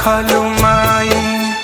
रखलु माई,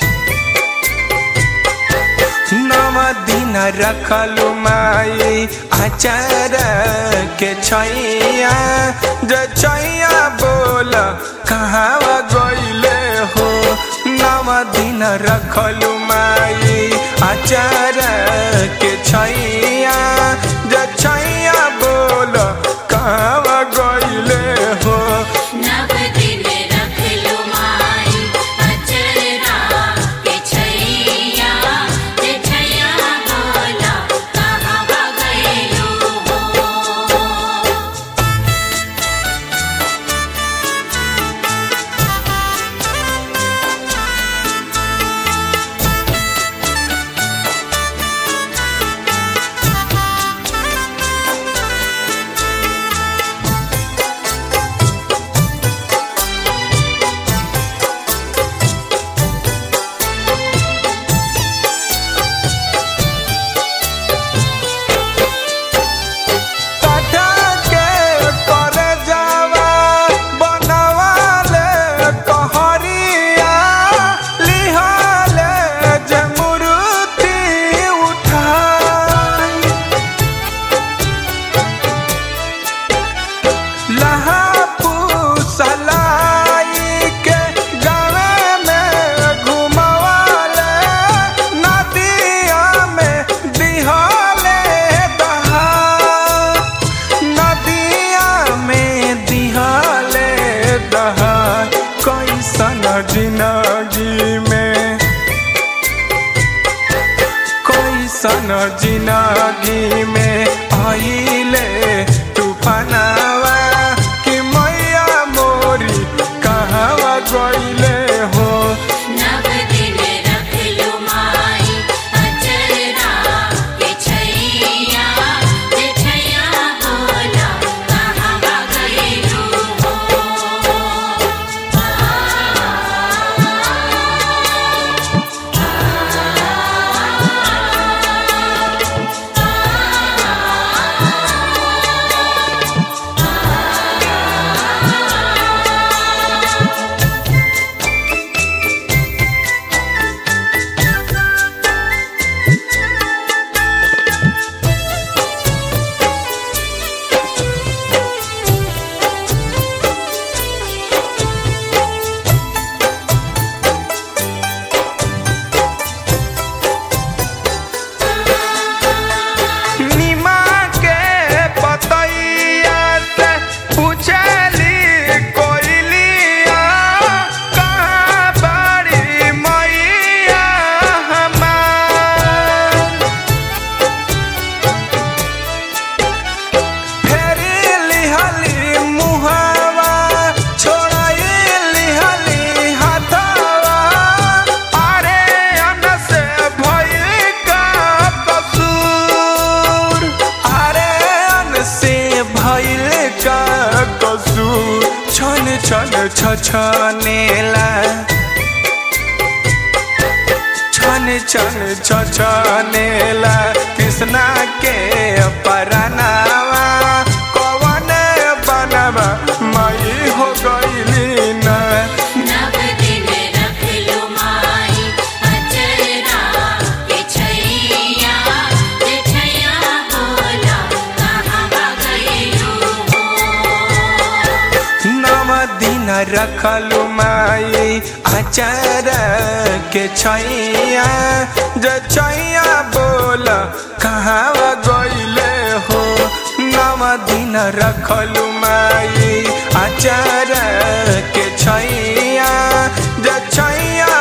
नव दिन रखलु माई आचार के छैया। जे छैया बोल कहाँ गइले हो, नव दिन रखलु माई आचार के छैया। जे छैया बोल कहाँ गइले हो, नव दिन रखलु माई अचरा के छैया। जे छैया बोला कहाँ गइलु हो। जिंदगी में कैसन जिंदगी में आइले तूफानवा कि मैया मोरी कहाँ गइले हो, नव दिन रखलु माई अचरा के छैया। जे छैया बोला कहाँ गइलु हो। छन छन छछनेला, छन छन छछनेला कृष्णा के परानावा। कवन बनवा मई हो गइली ना, नव दिन रखलु माई अचरा के छैया। जे छैया बोला कहाँ गइलु हो, नव दिन रखलु माई आचार के छैया। जे छैया बोल कहाँ गइले हो, नव दिन रखलु माई आचार के छैया। जे छैया